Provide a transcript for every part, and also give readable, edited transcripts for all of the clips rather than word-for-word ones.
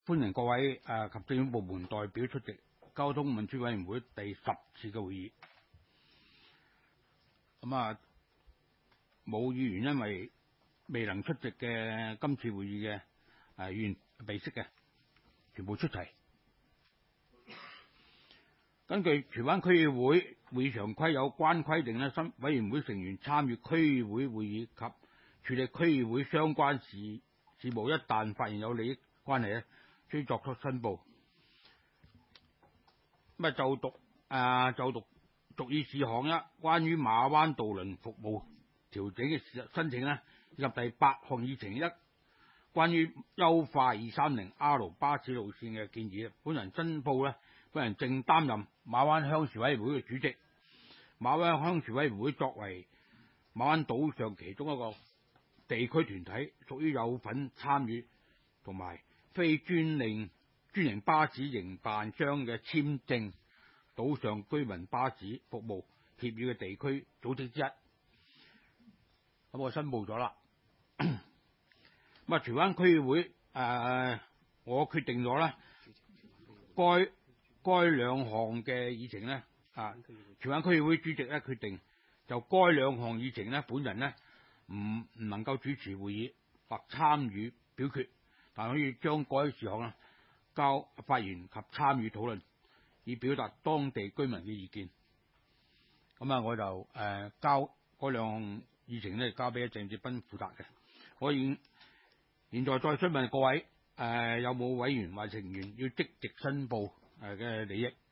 歡迎各位及政府部門代表出席交通運輸委員會第10次嘅會議。冇議員因為未能出席嘅今次會議嘅議員備悉嘅，全部出齊。根據荃灣區議會會議常規有關規定咧，新委員會成員參與區議會會議及處理區議會相關事務，一旦發現有利益關係咧，需作出申報。就讀屬議事項一，關於馬灣渡輪服務調整嘅申請咧，以及第8項議程一，關於優化230R 巴士路線嘅建議，本人申報咧，本人正擔任馬灣鄉事委員會嘅主席。馬灣鄉事委員會作為馬灣島上其中一個地區團體，屬於有份參與同埋非專營巴士營辦商嘅簽證島上居民巴士服務協議嘅地區組織之一。咁我申報咗啦。荃灣區議會我決定咗咧，該兩項嘅議程咧，荃灣區議會主席咧決定就該兩項議程咧，本人咧唔能夠主持會議或參與表決，但可以將該事項咧交發言及參與討論，以表達當地居民嘅意見。我就交嗰兩項議程咧，交俾鄭志斌負責嘅。我現在再詢問各位有冇委員或成員要積極申報嘅利益？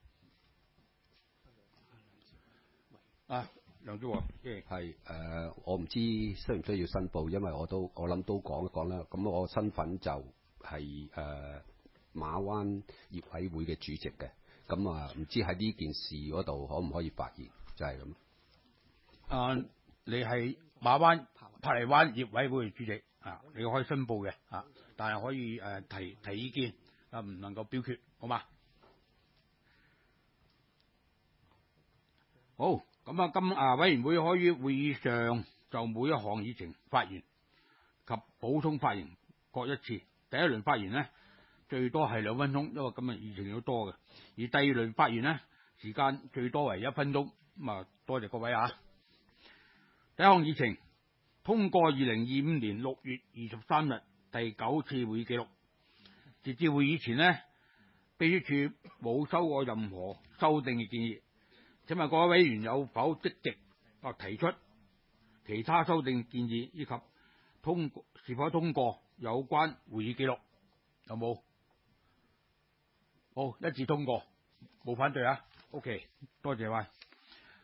梁志和， 係我唔知需唔需要申報，因為我諗都講一講啦。咁我身份就係馬灣業委會嘅主席嘅。咁唔知喺呢件事嗰度可唔可以發言？就係咁。 你係馬灣珀麗灣業委會嘅主席你可以申報嘅但係可以提意見唔能夠表決，好嘛？好，咁委員會可以會議上就每一項議程發言及補充發言各一次。第一輪發言呢，最多係2分鐘，因為今日議程都多嘅。而第二輪發言呢，時間最多為1分鐘。多謝各位第一項議程，通過2025年6月23日第9次會議記錄。截至會議前呢，秘書處冇收過任何修訂嘅建議。請問各位委員有否積極或提出其他修訂建議，以及是否通過有關會議記錄？有冇？好，一致通過，冇反對OK，多謝。